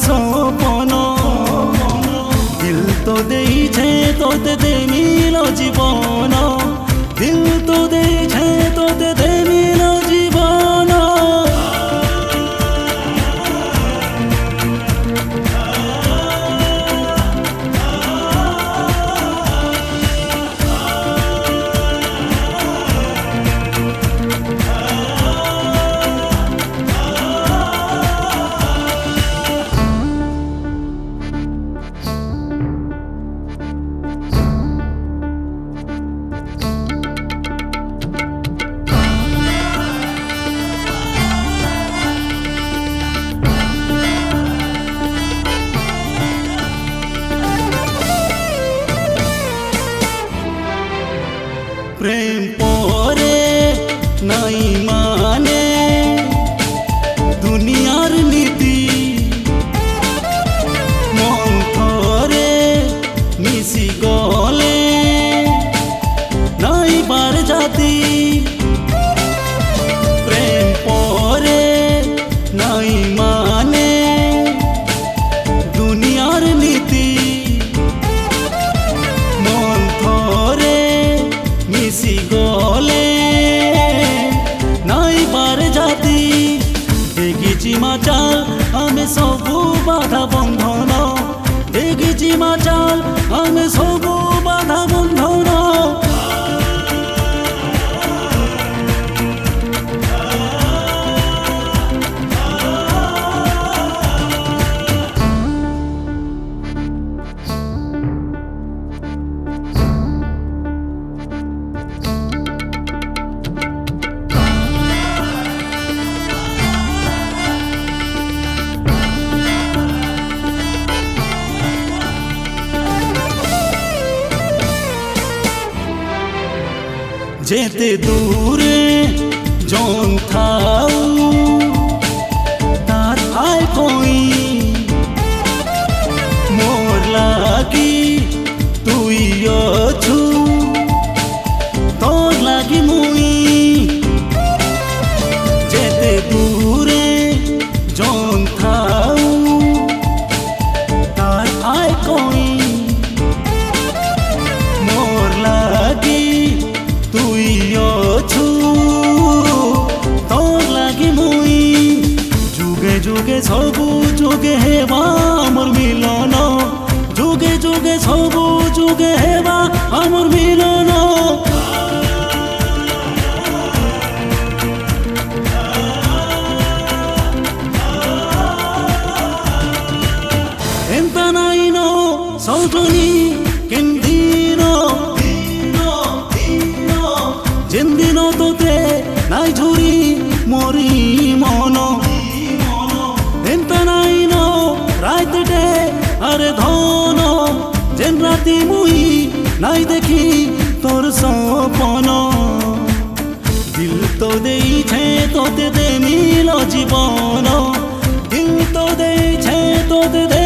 सपन दिल तो देइछे तोते देमिल जीवन दिल तो देइछे तोते देमिल जीवन प्रेम परे नाई माने दुनियार नीति मन थरे मिसी गले नाई बार जाती प्रेम परे नाई माने दुनियार नीति मन थरे मिसी गले नाई बार जाती देखिछि माचाल आमे सबु बाधा बंधन देखिछि माचाल आमे सबु बाधा बंधन जेते दूरे जौन थाऊ तार भाई कोई मोर लागी तुई अछु तोर लागी मुई जेते दूरे जौन थाऊ तार भाई कोई मोर लागी तुई अछु तोर लागी मुई जुगे जुगे सबु जुगे हेबा आमर मिलन जुगे जुगे सबु जुगे हेबा आमर मिलन एंता नाई नो सौटनी केंदिनो जेंदिन तोते नाई झुरी मोरी मन एंता नाई नो रातटे अरे धन जेन राती मुई नाई देखी तोर सपन दिल तो देइछे तोते देमिल जीवन दिल तो देइछे तोते